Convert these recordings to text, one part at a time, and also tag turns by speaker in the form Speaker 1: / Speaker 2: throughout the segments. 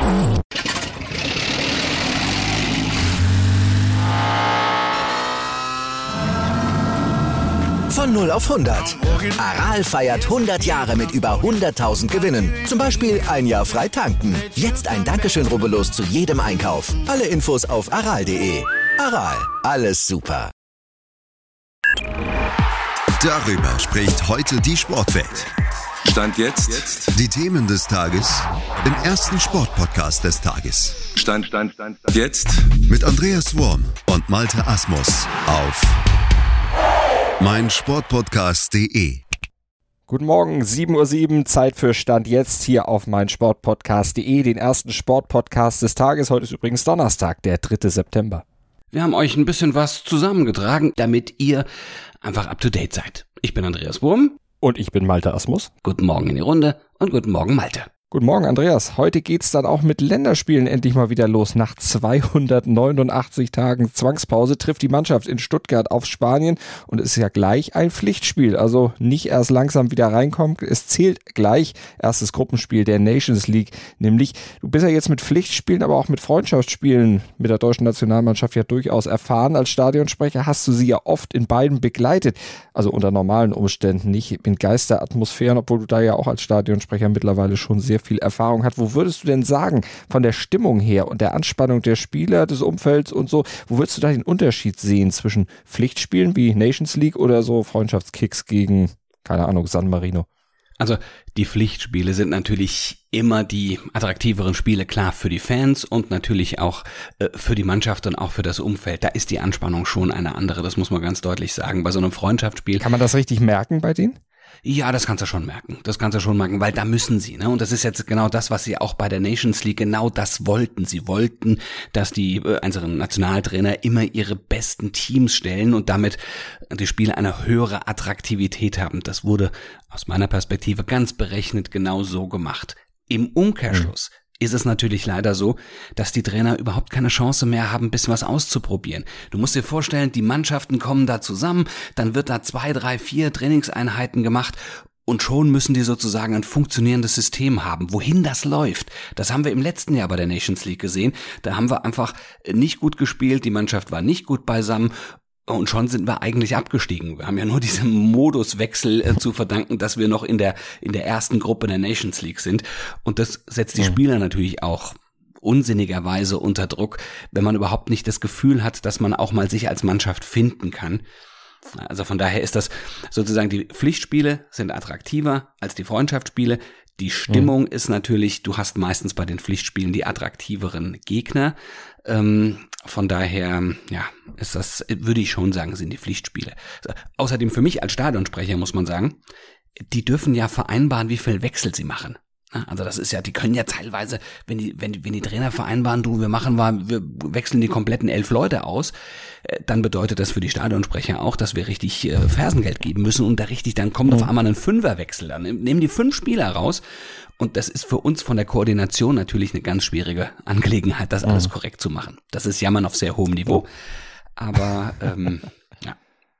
Speaker 1: Von 0 auf 100. Aral feiert 100 Jahre mit über 100.000 Gewinnen. Zum Beispiel ein Jahr frei tanken. Jetzt ein Dankeschön, rubbellos zu jedem Einkauf. Alle Infos auf aral.de. Aral, alles super.
Speaker 2: Darüber spricht heute die Sportwelt.
Speaker 3: Stand jetzt.
Speaker 2: Die Themen des Tages im ersten Sportpodcast des Tages.
Speaker 3: Stand jetzt.
Speaker 2: Mit Andreas Worm und Malte Asmus auf meinsportpodcast.de.
Speaker 4: Guten Morgen, 7:07 Uhr, Zeit für Stand jetzt hier auf meinsportpodcast.de, den ersten Sportpodcast des Tages. Heute ist übrigens Donnerstag, der 3. September.
Speaker 5: Wir haben euch ein bisschen was zusammengetragen, damit ihr einfach up to date seid. Ich bin Andreas Wurm.
Speaker 4: Und ich bin Malte Asmus.
Speaker 5: Guten Morgen in die Runde und guten Morgen Malte.
Speaker 4: Guten Morgen, Andreas. Heute geht's dann auch mit Länderspielen endlich mal wieder los. Nach 289 Tagen Zwangspause trifft die Mannschaft in Stuttgart auf Spanien und es ist ja gleich ein Pflichtspiel. Also nicht erst langsam wieder reinkommen, es zählt gleich. Erstes Gruppenspiel der Nations League. Nämlich, du bist ja jetzt mit Pflichtspielen, aber auch mit Freundschaftsspielen mit der deutschen Nationalmannschaft ja durchaus erfahren. Als Stadionsprecher hast du sie ja oft in beiden begleitet. Also unter normalen Umständen, nicht in Geisteratmosphären, obwohl du da ja auch als Stadionsprecher mittlerweile schon sehr viel Erfahrung hat. Wo würdest du denn sagen, von der Stimmung her und der Anspannung der Spieler, des Umfelds und so, wo würdest du da den Unterschied sehen zwischen Pflichtspielen wie Nations League oder so Freundschaftskicks gegen, keine Ahnung, San Marino?
Speaker 5: Also die Pflichtspiele sind natürlich immer die attraktiveren Spiele, klar, für die Fans und natürlich auch für die Mannschaft und auch für das Umfeld. Da ist die Anspannung schon eine andere, das muss man ganz deutlich sagen. Bei so einem Freundschaftsspiel.
Speaker 4: Kann man das richtig merken bei denen?
Speaker 5: Ja, das kannst du schon merken. Weil da müssen sie, ne? Und das ist jetzt genau das, was sie auch bei der Nations League genau das wollten. Sie wollten, dass die einzelnen Nationaltrainer immer ihre besten Teams stellen und damit die Spiele eine höhere Attraktivität haben. Das wurde aus meiner Perspektive ganz berechnet genau so gemacht. Im Umkehrschluss ist es natürlich leider so, dass die Trainer überhaupt keine Chance mehr haben, ein bisschen was auszuprobieren. Du musst dir vorstellen, die Mannschaften kommen da zusammen, dann wird da 2, 3, 4 Trainingseinheiten gemacht und schon müssen die sozusagen ein funktionierendes System haben. Wohin das läuft, das haben wir im letzten Jahr bei der Nations League gesehen. Da haben wir einfach nicht gut gespielt, die Mannschaft war nicht gut beisammen. Und schon sind wir eigentlich abgestiegen. Wir haben ja nur diesem Moduswechsel zu verdanken, dass wir noch in der ersten Gruppe der Nations League sind. Und das setzt die Spieler natürlich auch unsinnigerweise unter Druck, wenn man überhaupt nicht das Gefühl hat, dass man auch mal sich als Mannschaft finden kann. Also von daher ist das sozusagen, die Pflichtspiele sind attraktiver als die Freundschaftsspiele. Die Stimmung ist natürlich, du hast meistens bei den Pflichtspielen die attraktiveren Gegner. Von daher, ja, ist das, würde ich schon sagen, sind die Pflichtspiele. Außerdem für mich als Stadionsprecher muss man sagen, die dürfen ja vereinbaren, wie viel Wechsel sie machen. Also das ist ja, die können ja teilweise, wenn die Trainer vereinbaren, wir wechseln die kompletten 11 Leute aus, dann bedeutet das für die Stadionsprecher auch, dass wir richtig Fersengeld geben müssen und dann kommt auf einmal ein Fünferwechsel, dann nehmen die 5 Spieler raus und das ist für uns von der Koordination natürlich eine ganz schwierige Angelegenheit, das alles korrekt zu machen. Das ist Jammern auf sehr hohem Niveau, aber ja.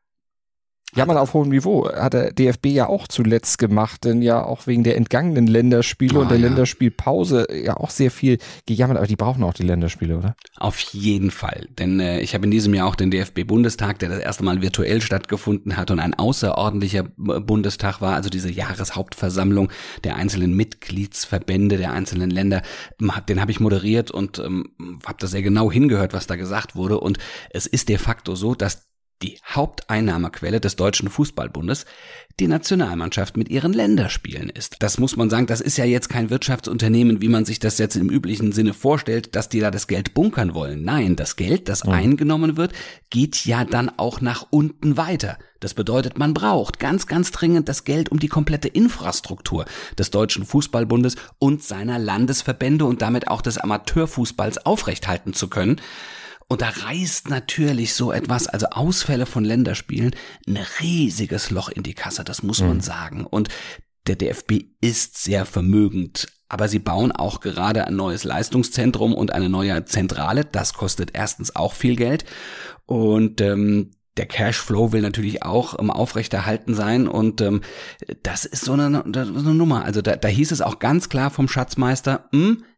Speaker 4: Jammern auf hohem Niveau hat der DFB ja auch zuletzt gemacht, denn ja auch wegen der entgangenen Länderspiele und der Länderspielpause ja auch sehr viel gejammert, aber die brauchen auch die Länderspiele, oder?
Speaker 5: Auf jeden Fall, denn ich habe in diesem Jahr auch den DFB-Bundestag, der das erste Mal virtuell stattgefunden hat und ein außerordentlicher Bundestag war, also diese Jahreshauptversammlung der einzelnen Mitgliedsverbände der einzelnen Länder, den habe ich moderiert und habe da sehr genau hingehört, was da gesagt wurde und es ist de facto so, dass die Haupteinnahmequelle des Deutschen Fußballbundes die Nationalmannschaft mit ihren Länderspielen ist. Das muss man sagen, das ist ja jetzt kein Wirtschaftsunternehmen, wie man sich das jetzt im üblichen Sinne vorstellt, dass die da das Geld bunkern wollen. Nein, das Geld, das eingenommen wird, geht ja dann auch nach unten weiter. Das bedeutet, man braucht ganz, ganz dringend das Geld, um die komplette Infrastruktur des Deutschen Fußballbundes und seiner Landesverbände und damit auch des Amateurfußballs aufrechthalten zu können. Und da reißt natürlich so etwas, also Ausfälle von Länderspielen, ein riesiges Loch in die Kasse, das muss man sagen. Und der DFB ist sehr vermögend, aber sie bauen auch gerade ein neues Leistungszentrum und eine neue Zentrale. Das kostet erstens auch viel Geld und der Cashflow will natürlich auch aufrechterhalten sein und das ist so eine Nummer. Also da hieß es auch ganz klar vom Schatzmeister,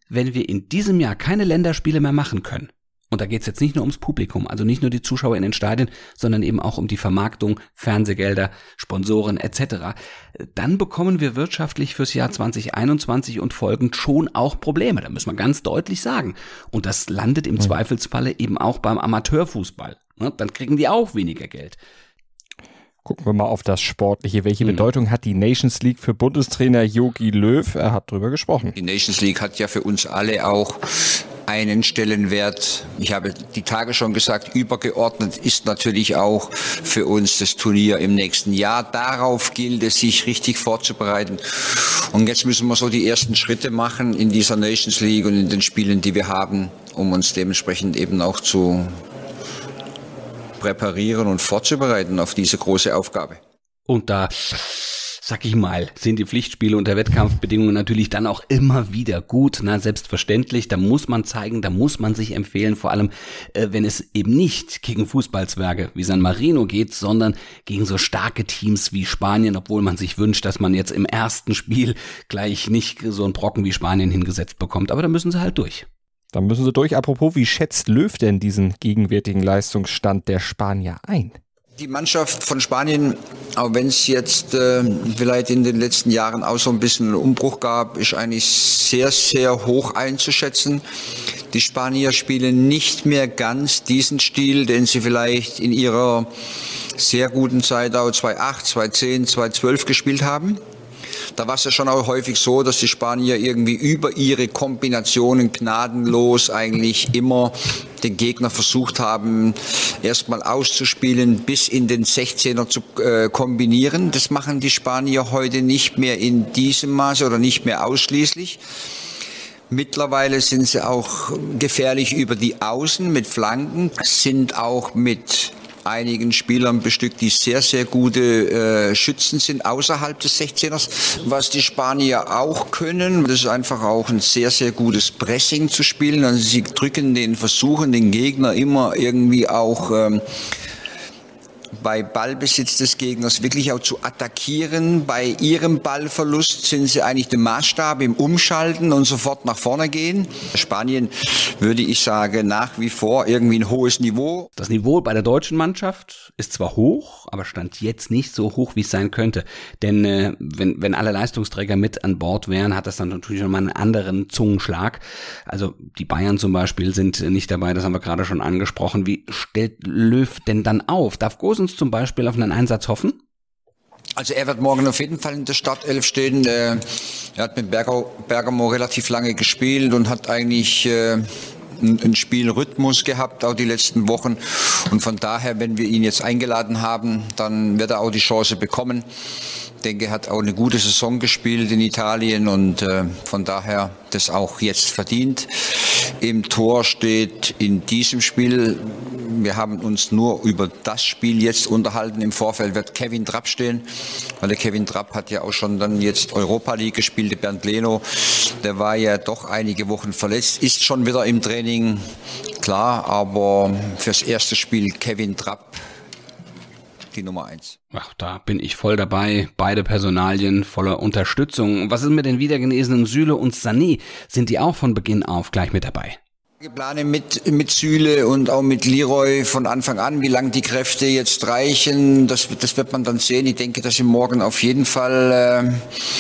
Speaker 5: wenn wir in diesem Jahr keine Länderspiele mehr machen können, und da geht es jetzt nicht nur ums Publikum, also nicht nur die Zuschauer in den Stadien, sondern eben auch um die Vermarktung, Fernsehgelder, Sponsoren etc., dann bekommen wir wirtschaftlich fürs Jahr 2021 und folgend schon auch Probleme. Da müssen wir ganz deutlich sagen. Und das landet im Zweifelsfalle eben auch beim Amateurfußball. Dann kriegen die auch weniger Geld.
Speaker 4: Gucken wir mal auf das Sportliche. Welche Bedeutung hat die Nations League für Bundestrainer Jogi Löw? Er hat drüber gesprochen.
Speaker 6: Die Nations League hat ja für uns alle auch einen Stellenwert. Ich habe die Tage schon gesagt, übergeordnet ist natürlich auch für uns das Turnier im nächsten Jahr. Darauf gilt es, sich richtig vorzubereiten. Und jetzt müssen wir so die ersten Schritte machen in dieser Nations League und in den Spielen, die wir haben, um uns dementsprechend eben auch zu präparieren und vorzubereiten auf diese große Aufgabe.
Speaker 5: Und da, sag ich mal, sind die Pflichtspiele und der Wettkampfbedingungen natürlich dann auch immer wieder gut. Na, selbstverständlich, da muss man zeigen, da muss man sich empfehlen, vor allem, wenn es eben nicht gegen Fußballzwerge wie San Marino geht, sondern gegen so starke Teams wie Spanien, obwohl man sich wünscht, dass man jetzt im ersten Spiel gleich nicht so einen Brocken wie Spanien hingesetzt bekommt. Aber da müssen sie halt durch.
Speaker 4: Dann müssen sie durch. Apropos, wie schätzt Löw denn diesen gegenwärtigen Leistungsstand der Spanier ein?
Speaker 6: Die Mannschaft von Spanien, auch wenn es jetzt vielleicht in den letzten Jahren auch so ein bisschen einen Umbruch gab, ist eigentlich sehr, sehr hoch einzuschätzen. Die Spanier spielen nicht mehr ganz diesen Stil, den sie vielleicht in ihrer sehr guten Zeit auch 2008, 2010, 2012 gespielt haben. Da war es ja schon auch häufig so, dass die Spanier irgendwie über ihre Kombinationen gnadenlos eigentlich immer den Gegner versucht haben, erstmal auszuspielen, bis in den 16er zu kombinieren. Das machen die Spanier heute nicht mehr in diesem Maße oder nicht mehr ausschließlich. Mittlerweile sind sie auch gefährlich über die Außen mit Flanken, sind auch mit einigen Spielern bestückt, die sehr, sehr gute Schützen sind außerhalb des 16ers. Was die Spanier auch können, das ist einfach auch ein sehr, sehr gutes Pressing zu spielen. Also sie versuchen den Gegner immer irgendwie auch bei Ballbesitz des Gegners wirklich auch zu attackieren. Bei ihrem Ballverlust sind sie eigentlich der Maßstab im Umschalten und sofort nach vorne gehen. Spanien, würde ich sagen, nach wie vor irgendwie ein hohes Niveau.
Speaker 5: Das Niveau bei der deutschen Mannschaft ist zwar hoch, aber stand jetzt nicht so hoch, wie es sein könnte. Denn wenn alle Leistungsträger mit an Bord wären, hat das dann natürlich nochmal einen anderen Zungenschlag. Also die Bayern zum Beispiel sind nicht dabei, das haben wir gerade schon angesprochen. Wie stellt Löw denn dann auf? Darf Gosens zum Beispiel auf einen Einsatz hoffen?
Speaker 6: Also er wird morgen auf jeden Fall in der Startelf stehen. Er hat mit Bergamo relativ lange gespielt und hat eigentlich einen Spielrhythmus gehabt, auch die letzten Wochen. Und von daher, wenn wir ihn jetzt eingeladen haben, dann wird er auch die Chance bekommen. Ich denke, er hat auch eine gute Saison gespielt in Italien und von daher das auch jetzt verdient. Im Tor steht in diesem Spiel, wir haben uns nur über das Spiel jetzt unterhalten, im Vorfeld wird Kevin Trapp stehen, weil der Kevin Trapp hat ja auch schon dann jetzt Europa League gespielt, der Bernd Leno, der war ja doch einige Wochen verletzt, ist schon wieder im Training, klar, aber fürs erste Spiel Kevin Trapp die Nummer 1.
Speaker 5: Ach, da bin ich voll dabei. Beide Personalien voller Unterstützung. Was ist mit den wiedergenesenen Süle und Sané? Sind die auch von Beginn auf gleich mit dabei?
Speaker 6: Ich plane mit Süle und auch mit Leroy von Anfang an, wie lange die Kräfte jetzt reichen. Das wird man dann sehen. Ich denke, dass ich morgen auf jeden Fall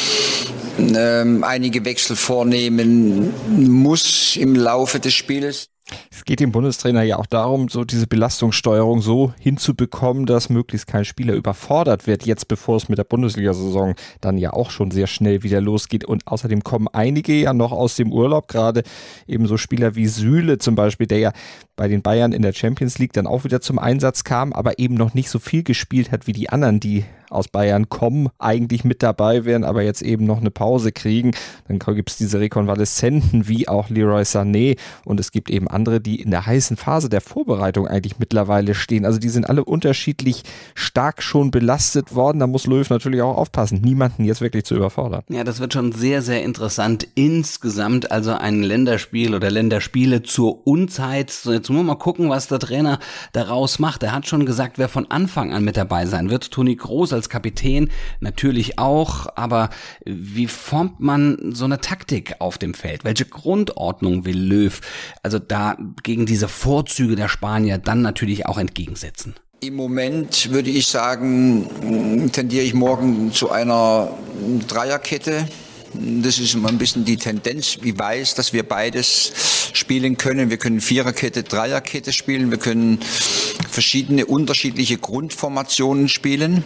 Speaker 6: einige Wechsel vornehmen muss im Laufe des Spiels.
Speaker 4: Es geht dem Bundestrainer ja auch darum, so diese Belastungssteuerung so hinzubekommen, dass möglichst kein Spieler überfordert wird, jetzt bevor es mit der Bundesliga-Saison dann ja auch schon sehr schnell wieder losgeht. Und außerdem kommen einige ja noch aus dem Urlaub, gerade eben so Spieler wie Süle zum Beispiel, der ja bei den Bayern in der Champions League dann auch wieder zum Einsatz kam, aber eben noch nicht so viel gespielt hat wie die anderen, die aus Bayern kommen, eigentlich mit dabei wären, aber jetzt eben noch eine Pause kriegen. Dann gibt es diese Rekonvaleszenten wie auch Leroy Sané und es gibt eben andere, die in der heißen Phase der Vorbereitung eigentlich mittlerweile stehen. Also die sind alle unterschiedlich stark schon belastet worden. Da muss Löw natürlich auch aufpassen, niemanden jetzt wirklich zu überfordern.
Speaker 5: Ja, das wird schon sehr, sehr interessant. Insgesamt also ein Länderspiel oder Länderspiele zur Unzeit. So, jetzt müssen wir mal gucken, was der Trainer daraus macht. Er hat schon gesagt, wer von Anfang an mit dabei sein wird. Toni Kroos als Kapitän natürlich auch, aber wie formt man so eine Taktik auf dem Feld? Welche Grundordnung will Löw also da gegen diese Vorzüge der Spanier dann natürlich auch entgegensetzen?
Speaker 6: Im Moment würde ich sagen, tendiere ich morgen zu einer Dreierkette. Das ist immer ein bisschen die Tendenz. Ich weiß, dass wir beides spielen können. Wir können Viererkette, Dreierkette spielen. Wir können verschiedene unterschiedliche Grundformationen spielen.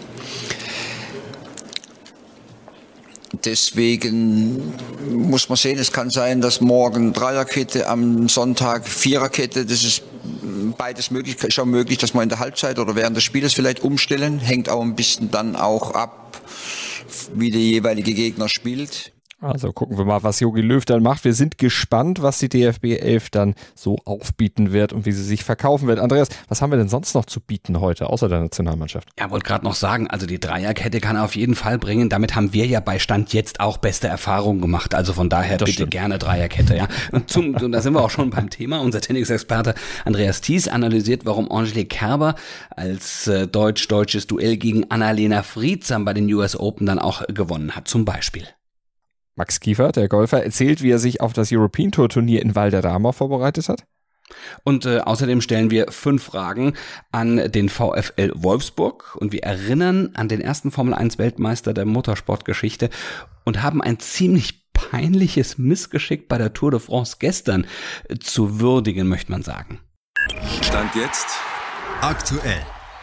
Speaker 6: Deswegen muss man sehen, es kann sein, dass morgen Dreierkette, am Sonntag Viererkette, das ist beides möglich. Ist auch möglich, dass wir in der Halbzeit oder während des Spieles vielleicht umstellen. Hängt auch ein bisschen dann auch ab, wie der jeweilige Gegner spielt.
Speaker 4: Also gucken wir mal, was Jogi Löw dann macht. Wir sind gespannt, was die DFB 11 dann so aufbieten wird und wie sie sich verkaufen wird. Andreas, was haben wir denn sonst noch zu bieten heute, außer der Nationalmannschaft?
Speaker 5: Ja, wollte gerade noch sagen, also die Dreierkette kann er auf jeden Fall bringen. Damit haben wir ja bei Stand jetzt auch beste Erfahrungen gemacht. Also von daher das bitte stimmt. Gerne Dreierkette. Ja. Und da sind wir auch schon beim Thema. Unser Tennisexperte Andreas Thies analysiert, warum Angelique Kerber als deutsches Duell gegen Anna-Lena Friedsam bei den US Open dann auch gewonnen hat. Zum Beispiel.
Speaker 4: Max Kiefert, der Golfer, erzählt, wie er sich auf das European Tour Turnier in Valderrama vorbereitet hat.
Speaker 5: Und außerdem stellen wir 5 Fragen an den VfL Wolfsburg und wir erinnern an den ersten Formel-1-Weltmeister der Motorsportgeschichte und haben ein ziemlich peinliches Missgeschick bei der Tour de France gestern zu würdigen, möchte man sagen.
Speaker 3: Stand jetzt
Speaker 2: aktuell.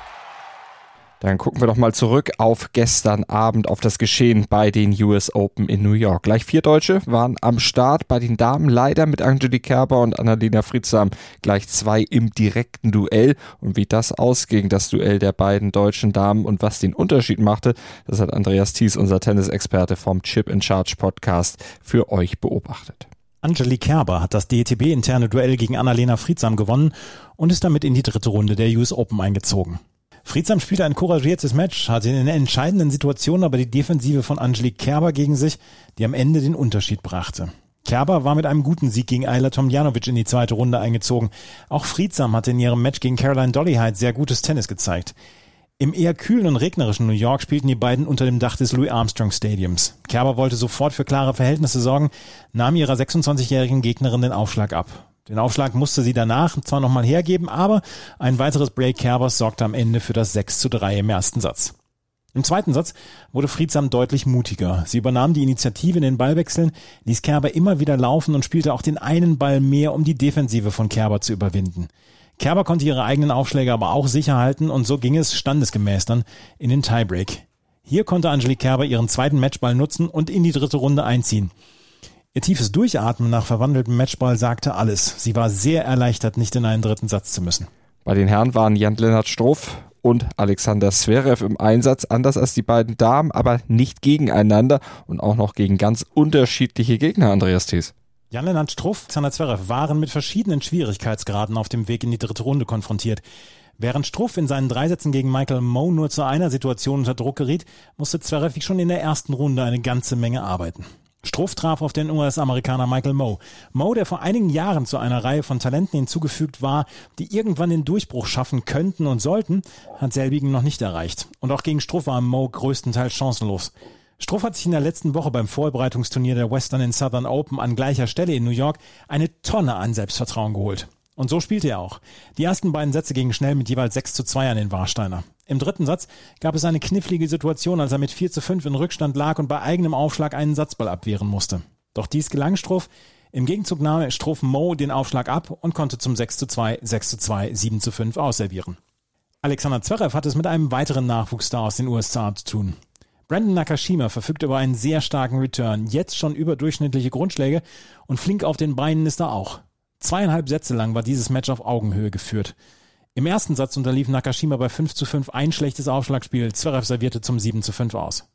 Speaker 4: Dann gucken wir doch mal zurück auf gestern Abend, auf das Geschehen bei den US Open in New York. Gleich 4 Deutsche waren am Start, bei den Damen leider mit Angelique Kerber und Anna-Lena Friedsam gleich 2 im direkten Duell. Und wie das ausging, das Duell der beiden deutschen Damen und was den Unterschied machte, das hat Andreas Thies, unser Tennisexperte vom Chip in Charge Podcast, für euch beobachtet.
Speaker 7: Angelique Kerber hat das DTB-interne Duell gegen Anna-Lena Friedsam gewonnen und ist damit in die 3. Runde der US Open eingezogen. Friedsam spielte ein couragiertes Match, hatte in entscheidenden Situationen aber die Defensive von Angelique Kerber gegen sich, die am Ende den Unterschied brachte. Kerber war mit einem guten Sieg gegen Ajla Tomljanovic in die 2. Runde eingezogen. Auch Friedsam hatte in ihrem Match gegen Caroline Dollyhide sehr gutes Tennis gezeigt. Im eher kühlen und regnerischen New York spielten die beiden unter dem Dach des Louis Armstrong Stadiums. Kerber wollte sofort für klare Verhältnisse sorgen, nahm ihrer 26-jährigen Gegnerin den Aufschlag ab. Den Aufschlag musste sie danach zwar nochmal hergeben, aber ein weiteres Break Kerbers sorgte am Ende für das 6:3 im ersten Satz. Im zweiten Satz wurde Friedsam deutlich mutiger. Sie übernahm die Initiative in den Ballwechseln, ließ Kerber immer wieder laufen und spielte auch den einen Ball mehr, um die Defensive von Kerber zu überwinden. Kerber konnte ihre eigenen Aufschläge aber auch sicher halten und so ging es standesgemäß dann in den Tiebreak. Hier konnte Angelique Kerber ihren zweiten Matchball nutzen und in die 3. Runde einziehen. Ihr tiefes Durchatmen nach verwandeltem Matchball sagte alles. Sie war sehr erleichtert, nicht in einen 3. Satz zu müssen.
Speaker 4: Bei den Herren waren Jan-Lennart Struff und Alexander Zverev im Einsatz, anders als die beiden Damen, aber nicht gegeneinander und auch noch gegen ganz unterschiedliche Gegner, Andreas Thies.
Speaker 7: Jan-Lennart Struff und Alexander Zverev waren mit verschiedenen Schwierigkeitsgraden auf dem Weg in die 3. Runde konfrontiert. Während Struff in seinen 3 Sätzen gegen Michael Mmoh nur zu einer Situation unter Druck geriet, musste Zverev schon in der ersten Runde eine ganze Menge arbeiten. Struff traf auf den US-Amerikaner Michael Mmoh. Mmoh, der vor einigen Jahren zu einer Reihe von Talenten hinzugefügt war, die irgendwann den Durchbruch schaffen könnten und sollten, hat selbigen noch nicht erreicht. Und auch gegen Struff war Mmoh größtenteils chancenlos. Struff hat sich in der letzten Woche beim Vorbereitungsturnier der Western and Southern Open an gleicher Stelle in New York eine Tonne an Selbstvertrauen geholt. Und so spielte er auch. Die ersten beiden Sätze gingen schnell mit jeweils 6:2 an den Warsteiner. Im 3. Satz gab es eine knifflige Situation, als er mit 4:5 in Rückstand lag und bei eigenem Aufschlag einen Satzball abwehren musste. Doch dies gelang Struff. Im Gegenzug nahm Struff Mmoh den Aufschlag ab und konnte zum 6:2, 6:2, 7:5 ausservieren. Alexander Zverev hat es mit einem weiteren Nachwuchsstar aus den USA zu tun. Brandon Nakashima verfügt über einen sehr starken Return, jetzt schon überdurchschnittliche Grundschläge und flink auf den Beinen ist er auch. 2,5 Sätze lang war dieses Match auf Augenhöhe geführt. Im ersten Satz unterlief Nakashima bei 5:5 ein schlechtes Aufschlagspiel, Zverev servierte zum 7:5 aus.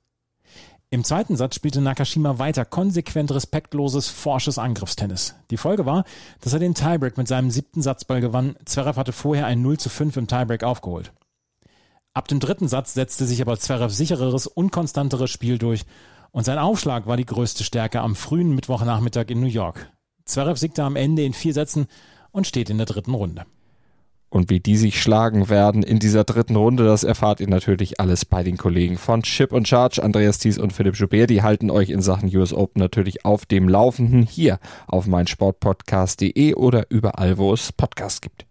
Speaker 7: Im zweiten Satz spielte Nakashima weiter konsequent respektloses, forsches Angriffstennis. Die Folge war, dass er den Tiebreak mit seinem 7. Satzball gewann, Zverev hatte vorher ein 0:5 im Tiebreak aufgeholt. Ab dem 3. Satz setzte sich aber Zverev sichereres, unkonstanteres Spiel durch und sein Aufschlag war die größte Stärke am frühen Mittwochnachmittag in New York. Zverev siegte am Ende in 4 Sätzen und steht in der 3. Runde.
Speaker 4: Und wie die sich schlagen werden in dieser dritten Runde, das erfahrt ihr natürlich alles bei den Kollegen von Chip und Charge. Andreas Thies und Philipp Joubert, die halten euch in Sachen US Open natürlich auf dem Laufenden hier auf meinsportpodcast.de oder überall, wo es Podcasts gibt.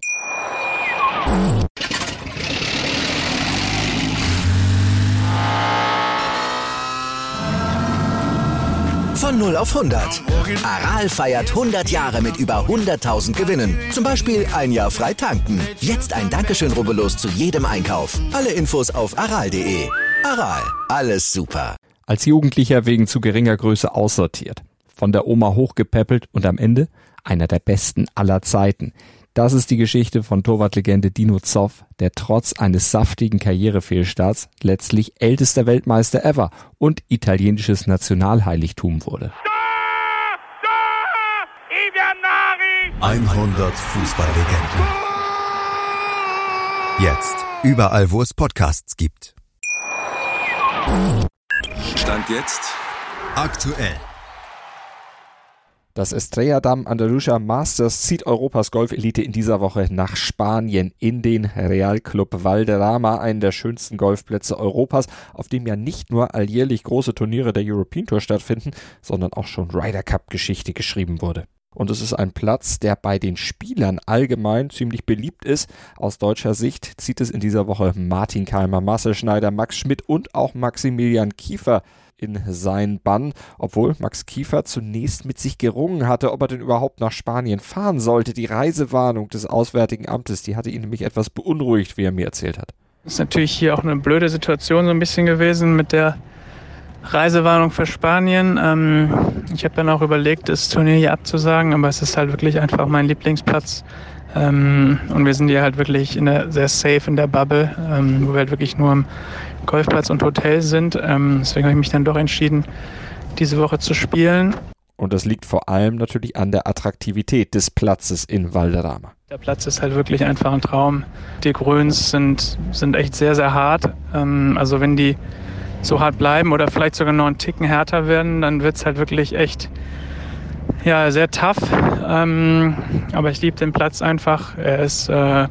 Speaker 1: Von 0 auf 100. Aral feiert 100 Jahre mit über 100.000 Gewinnen. Zum Beispiel ein Jahr frei tanken. Jetzt ein Dankeschön, rubbellos zu jedem Einkauf. Alle Infos auf aral.de. Aral, alles super.
Speaker 4: Als Jugendlicher wegen zu geringer Größe aussortiert. Von der Oma hochgepäppelt und am Ende einer der besten aller Zeiten. Das ist die Geschichte von Torwartlegende Dino Zoff, der trotz eines saftigen Karrierefehlstarts letztlich ältester Weltmeister ever und italienisches Nationalheiligtum wurde.
Speaker 2: 100 Fußballlegenden. Jetzt überall, wo es Podcasts gibt.
Speaker 3: Stand jetzt
Speaker 2: Aktuell.
Speaker 4: Das Estrella Damm Andalusia Masters zieht Europas Golfelite in dieser Woche nach Spanien in den Real Club Valderrama, einen der schönsten Golfplätze Europas, auf dem ja nicht nur alljährlich große Turniere der European Tour stattfinden, sondern auch schon Ryder Cup Geschichte geschrieben wurde. Und es ist ein Platz, der bei den Spielern allgemein ziemlich beliebt ist. Aus deutscher Sicht zieht es in dieser Woche Martin Keimer, Marcel Schneider, Max Schmidt und auch Maximilian Kiefer in seinen Bann, obwohl Max Kiefer zunächst mit sich gerungen hatte, ob er denn überhaupt nach Spanien fahren sollte. Die Reisewarnung des Auswärtigen Amtes, die hatte ihn nämlich etwas beunruhigt, wie er mir erzählt hat.
Speaker 8: Das ist natürlich hier auch eine blöde Situation so ein bisschen gewesen mit der Reisewarnung für Spanien. Ich habe dann auch überlegt, das Turnier hier abzusagen, aber es ist halt wirklich einfach mein Lieblingsplatz. Und wir sind hier halt wirklich sehr safe in der Bubble, wo wir halt wirklich nur am Golfplatz und Hotel sind. Deswegen habe ich mich dann doch entschieden, diese Woche zu spielen.
Speaker 4: Und das liegt vor allem natürlich an der Attraktivität des Platzes in Valderrama.
Speaker 8: Der Platz ist halt wirklich einfach ein Traum. Die Grüns sind echt sehr, sehr hart. Also wenn die so hart bleiben oder vielleicht sogar noch einen Ticken härter werden, dann wird es halt wirklich echt sehr tough. Aber ich liebe den Platz einfach. Er ist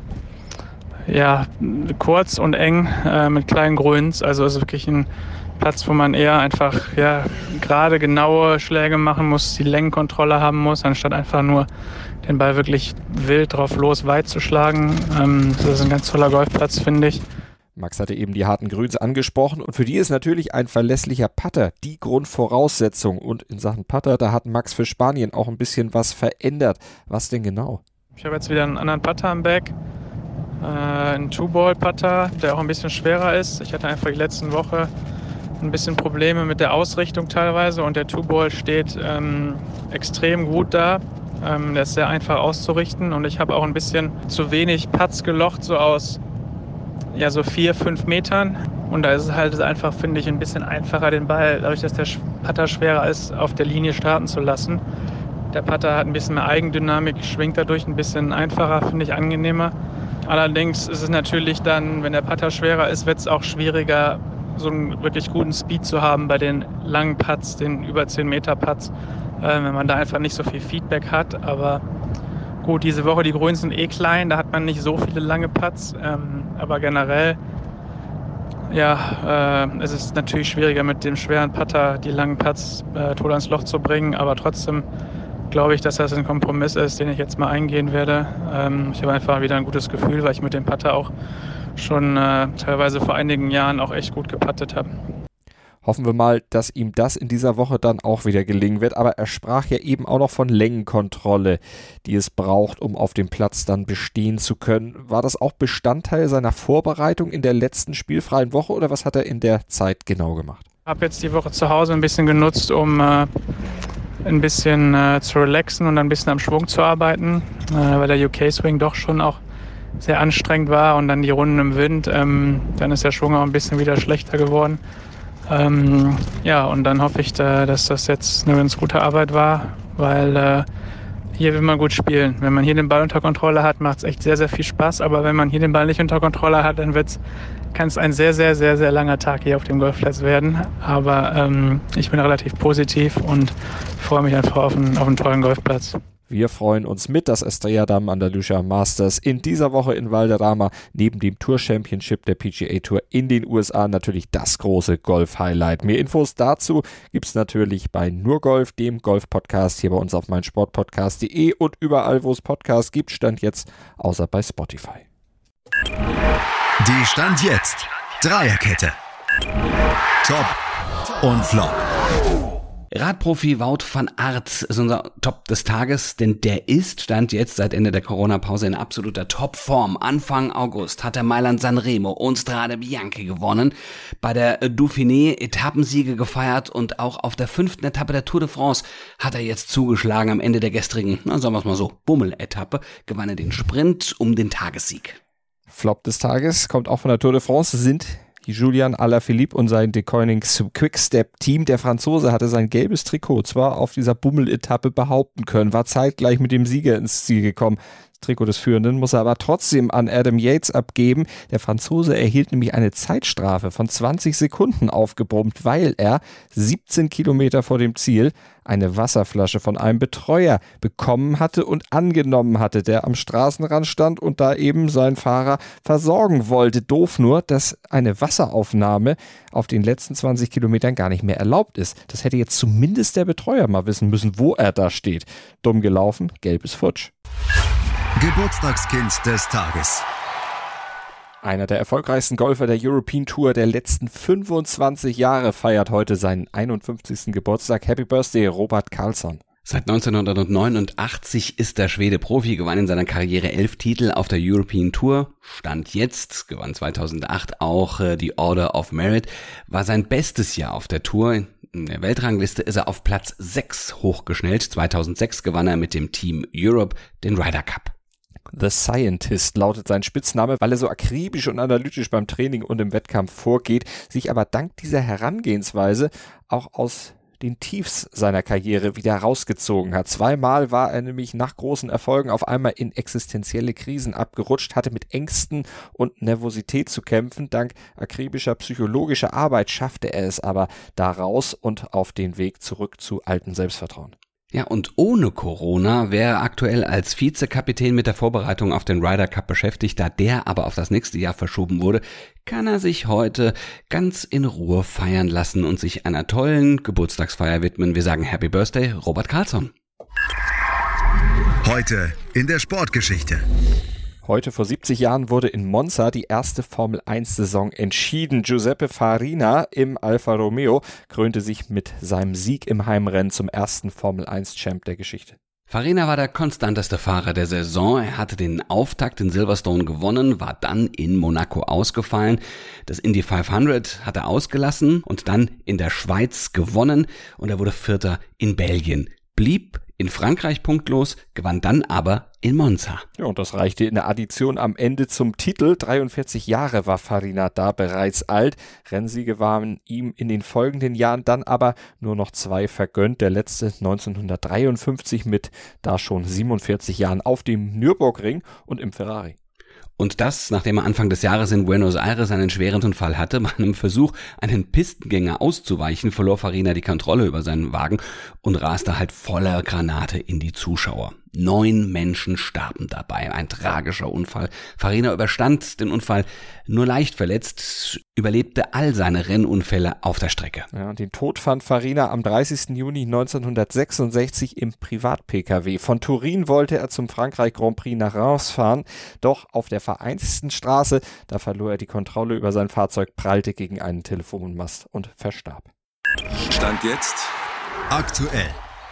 Speaker 8: kurz und eng mit kleinen Grüns. Also es ist wirklich ein Platz, wo man eher einfach gerade genaue Schläge machen muss, die Längenkontrolle haben muss, anstatt einfach nur den Ball wirklich wild drauf los weit zu schlagen. Das ist ein ganz toller Golfplatz, finde ich.
Speaker 4: Max hatte eben die harten Grüns angesprochen und für die ist natürlich ein verlässlicher Putter die Grundvoraussetzung. Und in Sachen Putter, da hat Max für Spanien auch ein bisschen was verändert. Was denn genau?
Speaker 8: Ich habe jetzt wieder einen anderen Putter am Bag. Ein Two-Ball-Putter, der auch ein bisschen schwerer ist. Ich hatte einfach die letzten Woche ein bisschen Probleme mit der Ausrichtung teilweise und der Two-Ball steht extrem gut da. Der ist sehr einfach auszurichten und ich habe auch ein bisschen zu wenig Putts gelocht, so aus so 4-5 Metern. Und da ist es halt einfach, finde ich, ein bisschen einfacher, den Ball, dadurch, dass der Putter schwerer ist, auf der Linie starten zu lassen. Der Putter hat ein bisschen mehr Eigendynamik, schwingt dadurch ein bisschen einfacher, finde ich angenehmer. Allerdings ist es natürlich dann, wenn der Putter schwerer ist, wird es auch schwieriger, so einen wirklich guten Speed zu haben bei den langen Putts, den über 10 Meter Putts, wenn man da einfach nicht so viel Feedback hat. Aber gut, diese Woche, die Grüns sind klein, da hat man nicht so viele lange Putts, aber generell, es ist natürlich schwieriger mit dem schweren Putter die langen Putts tot ans Loch zu bringen, aber trotzdem glaube ich, dass das ein Kompromiss ist, den ich jetzt mal eingehen werde. Ich habe einfach wieder ein gutes Gefühl, weil ich mit dem Putter auch schon teilweise vor einigen Jahren auch echt gut geputtet habe.
Speaker 4: Hoffen wir mal, dass ihm das in dieser Woche dann auch wieder gelingen wird. Aber er sprach ja eben auch noch von Längenkontrolle, die es braucht, um auf dem Platz dann bestehen zu können. War das auch Bestandteil seiner Vorbereitung in der letzten spielfreien Woche oder was hat er in der Zeit genau gemacht?
Speaker 8: Ich habe jetzt die Woche zu Hause ein bisschen genutzt, um ein bisschen zu relaxen und ein bisschen am Schwung zu arbeiten, weil der UK-Swing doch schon auch sehr anstrengend war und dann die Runden im Wind. Dann ist der Schwung auch ein bisschen wieder schlechter geworden. Und dann hoffe ich, dass das jetzt eine ganz gute Arbeit war, weil hier will man gut spielen. Wenn man hier den Ball unter Kontrolle hat, macht es echt sehr, sehr viel Spaß. Aber wenn man hier den Ball nicht unter Kontrolle hat, dann kann es ein sehr, sehr, sehr, sehr langer Tag hier auf dem Golfplatz werden. Aber ich bin relativ positiv und freue mich einfach auf einen tollen Golfplatz.
Speaker 4: Wir freuen uns mit, dass Estrella Damm Andalusia Masters in dieser Woche in Valderrama neben dem Tour Championship der PGA Tour in den USA natürlich das große Golf-Highlight. Mehr Infos dazu gibt's natürlich bei Nur Golf, dem Golf-Podcast hier bei uns auf meinsportpodcast.de und überall, wo es Podcasts gibt, Stand jetzt, außer bei Spotify.
Speaker 2: Die Stand jetzt Dreierkette. Top und Flop.
Speaker 5: Radprofi Wout van Aert ist unser Top des Tages, denn der stand jetzt seit Ende der Corona-Pause in absoluter Topform. Anfang August hat er Mailand-San Remo und Strade Bianche gewonnen, bei der Dauphiné Etappensiege gefeiert und auch auf der 5. Etappe der Tour de France hat er jetzt zugeschlagen. Am Ende der gestrigen, sagen wir es mal so, Bummel-Etappe gewann er den Sprint um den Tagessieg.
Speaker 4: Flop des Tages kommt auch von der Tour de France, sind Julian Alaphilippe und sein De Koninck's Quickstep-Team. Der Franzose hatte sein gelbes Trikot zwar auf dieser Bummel-Etappe behaupten können, war zeitgleich mit dem Sieger ins Ziel gekommen. Das Trikot des Führenden muss er aber trotzdem an Adam Yates abgeben. Der Franzose erhielt nämlich eine Zeitstrafe von 20 Sekunden aufgebrummt, weil er 17 Kilometer vor dem Ziel eine Wasserflasche von einem Betreuer bekommen hatte und angenommen hatte, der am Straßenrand stand und da eben seinen Fahrer versorgen wollte. Doof nur, dass eine Wasseraufnahme auf den letzten 20 Kilometern gar nicht mehr erlaubt ist. Das hätte jetzt zumindest der Betreuer mal wissen müssen, wo er da steht. Dumm gelaufen, gelb ist futsch.
Speaker 2: Geburtstagskind des Tages.
Speaker 4: Einer der erfolgreichsten Golfer der European Tour der letzten 25 Jahre feiert heute seinen 51. Geburtstag. Happy Birthday, Robert Karlsson.
Speaker 5: Seit 1989 ist der Schwede Profi, gewann in seiner Karriere 11 Titel auf der European Tour. Stand jetzt, gewann 2008 auch die Order of Merit, war sein bestes Jahr auf der Tour. In der Weltrangliste ist er auf Platz 6 hochgeschnellt. 2006 gewann er mit dem Team Europe den Ryder Cup.
Speaker 4: The Scientist lautet sein Spitzname, weil er so akribisch und analytisch beim Training und im Wettkampf vorgeht, sich aber dank dieser Herangehensweise auch aus den Tiefs seiner Karriere wieder rausgezogen hat. Zweimal war er nämlich nach großen Erfolgen auf einmal in existenzielle Krisen abgerutscht, hatte mit Ängsten und Nervosität zu kämpfen. Dank akribischer psychologischer Arbeit schaffte er es aber da raus und auf den Weg zurück zu altem Selbstvertrauen.
Speaker 5: Ja, und ohne Corona wäre er aktuell als Vizekapitän mit der Vorbereitung auf den Ryder Cup beschäftigt. Da der aber auf das nächste Jahr verschoben wurde, kann er sich heute ganz in Ruhe feiern lassen und sich einer tollen Geburtstagsfeier widmen. Wir sagen Happy Birthday, Robert Karlsson.
Speaker 2: Heute in der Sportgeschichte.
Speaker 4: Heute vor 70 Jahren wurde in Monza die erste Formel-1-Saison entschieden. Giuseppe Farina im Alfa Romeo krönte sich mit seinem Sieg im Heimrennen zum ersten Formel-1-Champ der Geschichte.
Speaker 5: Farina war der konstanteste Fahrer der Saison. Er hatte den Auftakt in Silverstone gewonnen, war dann in Monaco ausgefallen. Das Indy 500 hat er ausgelassen und dann in der Schweiz gewonnen und er wurde Vierter in Belgien. Blieb in Frankreich punktlos, gewann dann aber in Monza.
Speaker 4: Ja, und das reichte in der Addition am Ende zum Titel. 43 Jahre war Farina da bereits alt. Rennsiege waren ihm in den folgenden Jahren dann aber nur noch 2 vergönnt. Der letzte 1953 mit da schon 47 Jahren auf dem Nürburgring und im Ferrari.
Speaker 5: Und das, nachdem er Anfang des Jahres in Buenos Aires einen schweren Unfall hatte. Bei einem Versuch, einen Pistengänger auszuweichen, verlor Farina die Kontrolle über seinen Wagen und raste halt voller Granate in die Zuschauer. 9 Menschen starben dabei. Ein tragischer Unfall. Farina überstand den Unfall nur leicht verletzt, überlebte all seine Rennunfälle auf der Strecke.
Speaker 4: Ja, und den Tod fand Farina am 30. Juni 1966 im Privat-Pkw. Von Turin wollte er zum Frankreich Grand Prix nach Reims fahren, doch auf der vereinsten Straße, da verlor er die Kontrolle über sein Fahrzeug, prallte gegen einen Telefonmast und verstarb.
Speaker 3: Stand jetzt
Speaker 2: aktuell.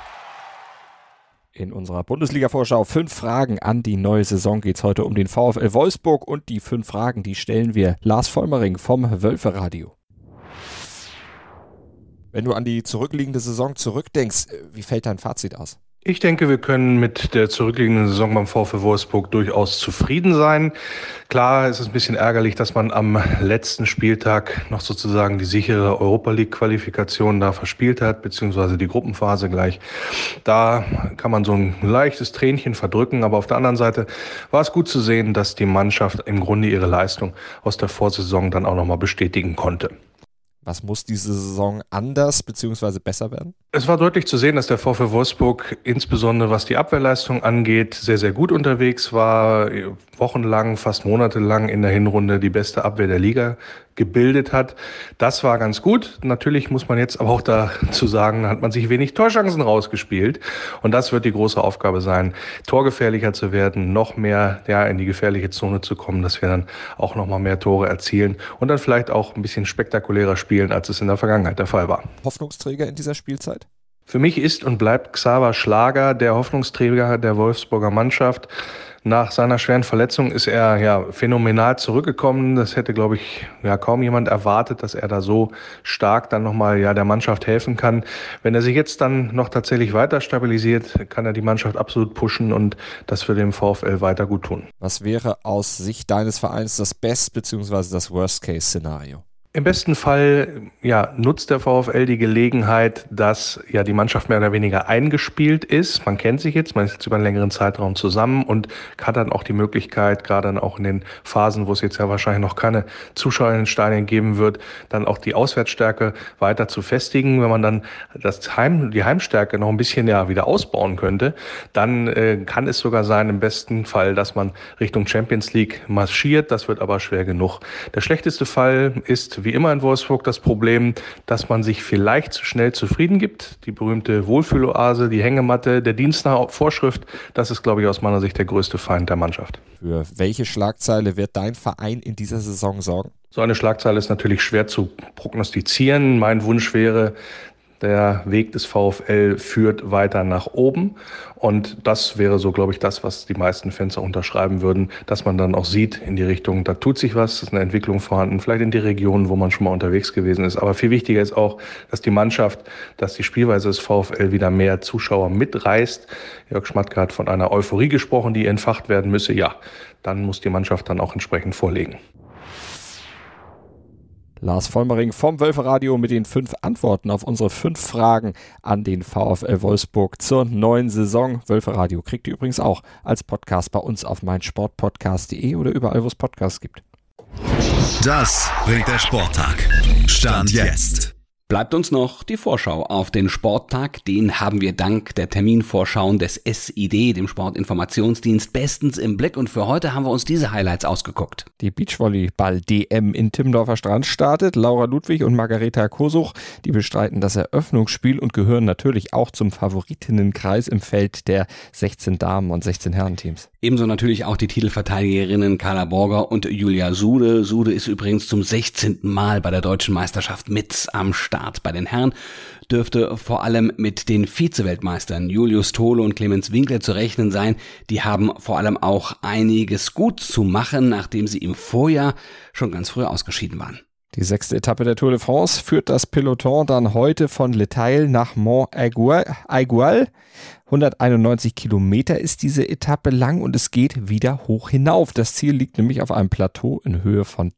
Speaker 4: In unserer Bundesliga-Vorschau 5 Fragen an die neue Saison geht's heute um den VfL Wolfsburg und die 5 Fragen, die stellen wir Lars Vollmering vom Wölfe-Radio. Wenn du an die zurückliegende Saison zurückdenkst, wie fällt dein Fazit aus?
Speaker 9: Ich denke, wir können mit der zurückliegenden Saison beim VfL Wolfsburg durchaus zufrieden sein. Klar, es ist ein bisschen ärgerlich, dass man am letzten Spieltag noch sozusagen die sichere Europa-League-Qualifikation da verspielt hat, beziehungsweise die Gruppenphase gleich. Da kann man so ein leichtes Tränchen verdrücken, aber auf der anderen Seite war es gut zu sehen, dass die Mannschaft im Grunde ihre Leistung aus der Vorsaison dann auch nochmal bestätigen konnte.
Speaker 4: Was muss diese Saison anders bzw. besser werden?
Speaker 9: Es war deutlich zu sehen, dass der VfL Wolfsburg insbesondere was die Abwehrleistung angeht, sehr, sehr gut unterwegs war, wochenlang, fast monatelang in der Hinrunde die beste Abwehr der Liga gebildet hat. Das war ganz gut. Natürlich muss man jetzt aber auch dazu sagen, hat man sich wenig Torchancen rausgespielt. Und das wird die große Aufgabe sein, torgefährlicher zu werden, noch mehr in die gefährliche Zone zu kommen, dass wir dann auch noch mal mehr Tore erzielen und dann vielleicht auch ein bisschen spektakulärer spielen, als es in der Vergangenheit der Fall war.
Speaker 4: Hoffnungsträger in dieser Spielzeit?
Speaker 9: Für mich ist und bleibt Xaver Schlager der Hoffnungsträger der Wolfsburger Mannschaft. Nach seiner schweren Verletzung ist er phänomenal zurückgekommen. Das hätte, glaube ich, kaum jemand erwartet, dass er da so stark dann nochmal der Mannschaft helfen kann. Wenn er sich jetzt dann noch tatsächlich weiter stabilisiert, kann er die Mannschaft absolut pushen und das für den VfL weiter gut tun.
Speaker 4: Was wäre aus Sicht deines Vereins das Best- bzw. das Worst-Case-Szenario?
Speaker 9: Im besten Fall nutzt der VfL die Gelegenheit, dass die Mannschaft mehr oder weniger eingespielt ist. Man kennt sich jetzt, man ist jetzt über einen längeren Zeitraum zusammen und hat dann auch die Möglichkeit, gerade dann auch in den Phasen, wo es jetzt wahrscheinlich noch keine Zuschauer in den Stadien geben wird, dann auch die Auswärtsstärke weiter zu festigen. Wenn man dann die Heimstärke noch ein bisschen wieder ausbauen könnte, dann kann es sogar sein, im besten Fall, dass man Richtung Champions League marschiert. Das wird aber schwer genug. Der schlechteste Fall ist wie immer in Wolfsburg das Problem, dass man sich vielleicht zu schnell zufrieden gibt. Die berühmte Wohlfühloase, die Hängematte, der Dienst nach Vorschrift, das ist, glaube ich, aus meiner Sicht der größte Feind der Mannschaft.
Speaker 4: Für welche Schlagzeile wird dein Verein in dieser Saison sorgen?
Speaker 9: So eine Schlagzeile ist natürlich schwer zu prognostizieren. Mein Wunsch wäre, der Weg des VfL führt weiter nach oben und das wäre so, glaube ich, das, was die meisten Fans auch unterschreiben würden, dass man dann auch sieht in die Richtung, da tut sich was, ist eine Entwicklung vorhanden, vielleicht in die Regionen, wo man schon mal unterwegs gewesen ist. Aber viel wichtiger ist auch, dass die Mannschaft, dass die Spielweise des VfL wieder mehr Zuschauer mitreißt. Jörg Schmatke hat von einer Euphorie gesprochen, die entfacht werden müsse. Ja, dann muss die Mannschaft dann auch entsprechend vorlegen.
Speaker 4: Lars Vollmering vom Wölferadio mit den 5 Antworten auf unsere 5 Fragen an den VfL Wolfsburg zur neuen Saison. Wölferadio kriegt ihr übrigens auch als Podcast bei uns auf meinsportpodcast.de oder überall, wo es Podcasts gibt.
Speaker 2: Das bringt der Sporttag. Stand jetzt.
Speaker 5: Bleibt uns noch die Vorschau auf den Sporttag. Den haben wir dank der Terminvorschauen des SID, dem Sportinformationsdienst, bestens im Blick. Und für heute haben wir uns diese Highlights ausgeguckt.
Speaker 4: Die Beachvolleyball-DM in Timmendorfer Strand startet. Laura Ludwig und Margareta Kosuch, die bestreiten das Eröffnungsspiel und gehören natürlich auch zum Favoritenkreis im Feld der 16 Damen- und 16 Herrenteams.
Speaker 5: Ebenso natürlich auch die Titelverteidigerinnen Carla Borger und Julia Sude. Sude ist übrigens zum 16. Mal bei der Deutschen Meisterschaft mit am Start. Bei den Herren dürfte vor allem mit den Vize-Weltmeistern Julius Tole und Clemens Winkler zu rechnen sein. Die haben vor allem auch einiges gut zu machen, nachdem sie im Vorjahr schon ganz früh ausgeschieden waren.
Speaker 4: Die 6. Etappe der Tour de France führt das Peloton dann heute von Le Theil nach Mont-Aigual. 191 Kilometer ist diese Etappe lang und es geht wieder hoch hinauf. Das Ziel liegt nämlich auf einem Plateau in Höhe von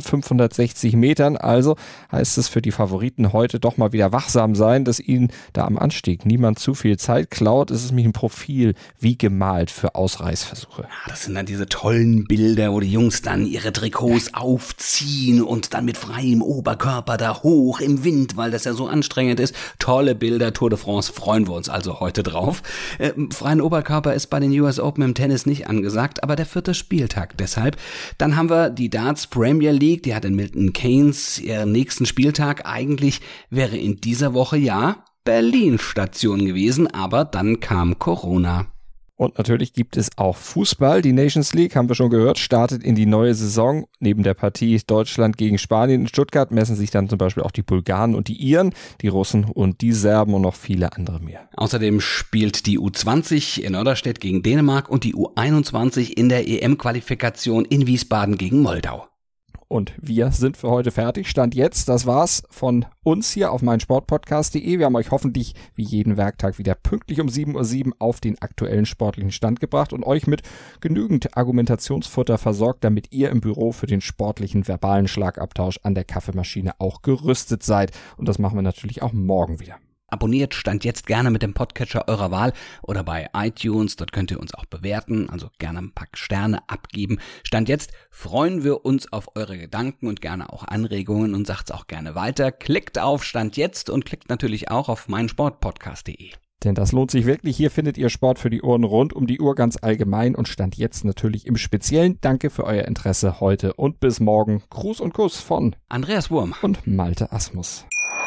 Speaker 4: 1560 Metern. Also heißt es für die Favoriten heute doch mal wieder wachsam sein, dass ihnen da am Anstieg niemand zu viel Zeit klaut. Es ist nämlich ein Profil wie gemalt für Ausreißversuche.
Speaker 5: Ja, das sind dann diese tollen Bilder, wo die Jungs dann ihre Trikots aufziehen und dann mit freiem Oberkörper da hoch im Wind, weil das ja so anstrengend ist. Tolle Bilder, Tour de France, freuen wir uns also heute drauf. Freien Oberkörper ist bei den US Open im Tennis nicht angesagt, aber der 4. Spieltag deshalb. Dann haben wir die Darts Premier League, die hat in Milton Keynes ihren nächsten Spieltag. Eigentlich wäre in dieser Woche Berlin Station gewesen, aber dann kam Corona.
Speaker 4: Und natürlich gibt es auch Fußball. Die Nations League, haben wir schon gehört, startet in die neue Saison. Neben der Partie Deutschland gegen Spanien in Stuttgart messen sich dann zum Beispiel auch die Bulgaren und die Iren, die Russen und die Serben und noch viele andere mehr.
Speaker 5: Außerdem spielt die U20 in Norderstedt gegen Dänemark und die U21 in der EM-Qualifikation in Wiesbaden gegen Moldau.
Speaker 4: Und wir sind für heute fertig. Stand jetzt, das war's von uns hier auf meinsportpodcast.de. Wir haben euch hoffentlich wie jeden Werktag wieder pünktlich um 7:07 Uhr auf den aktuellen sportlichen Stand gebracht und euch mit genügend Argumentationsfutter versorgt, damit ihr im Büro für den sportlichen verbalen Schlagabtausch an der Kaffeemaschine auch gerüstet seid. Und das machen wir natürlich auch morgen wieder.
Speaker 5: Abonniert Stand jetzt gerne mit dem Podcatcher eurer Wahl oder bei iTunes. Dort könnt ihr uns auch bewerten, also gerne ein paar Sterne abgeben. Stand jetzt freuen wir uns auf eure Gedanken und gerne auch Anregungen und sagt's auch gerne weiter. Klickt auf Stand jetzt und klickt natürlich auch auf meinsportpodcast.de.
Speaker 4: Denn das lohnt sich wirklich. Hier findet ihr Sport für die Ohren rund um die Uhr ganz allgemein und Stand jetzt natürlich im Speziellen. Danke für euer Interesse heute und bis morgen. Gruß und Kuss von
Speaker 5: Andreas Wurm
Speaker 4: und Malte Asmus.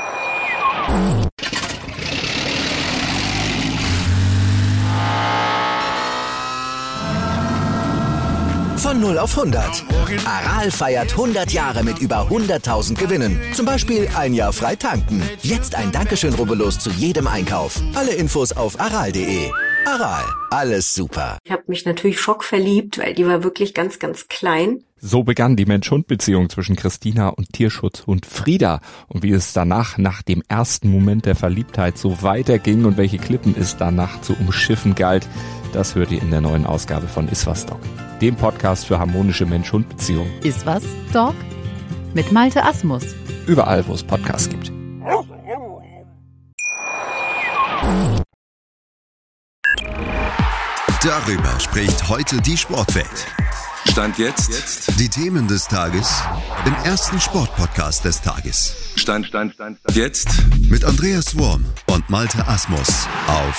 Speaker 1: Von 0 auf 100. Aral feiert 100 Jahre mit über 100.000 Gewinnen. Zum Beispiel ein Jahr frei tanken. Jetzt ein Dankeschön, rubbellos zu jedem Einkauf. Alle Infos auf aral.de. Aral, alles super.
Speaker 10: Ich habe mich natürlich schockverliebt, weil die war wirklich ganz, ganz klein.
Speaker 4: So begann die Mensch-Hund-Beziehung zwischen Christina und Tierschutzhund Frieda. Und wie es danach, nach dem ersten Moment der Verliebtheit, so weiterging und welche Klippen es danach zu umschiffen galt, das hört ihr in der neuen Ausgabe von Iswas Dog, dem Podcast für harmonische Mensch-Hund-Beziehungen.
Speaker 11: Iswas Dog mit Malte Asmus.
Speaker 4: Überall, wo es Podcasts gibt.
Speaker 2: Darüber spricht heute die Sportwelt.
Speaker 3: Stand jetzt.
Speaker 2: Die Themen des Tages im ersten Sportpodcast des Tages.
Speaker 3: Stand jetzt.
Speaker 2: Mit Andreas Wurm und Malte Asmus auf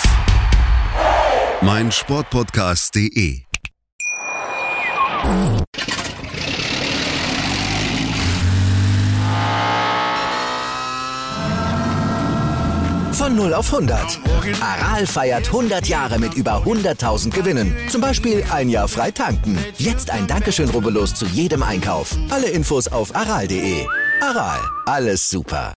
Speaker 2: meinsportpodcast.de.
Speaker 1: Von 0 auf 100. Aral feiert 100 Jahre mit über 100.000 Gewinnen. Zum Beispiel ein Jahr frei tanken. Jetzt ein Dankeschön, rubbellos zu jedem Einkauf. Alle Infos auf aral.de. Aral, alles super.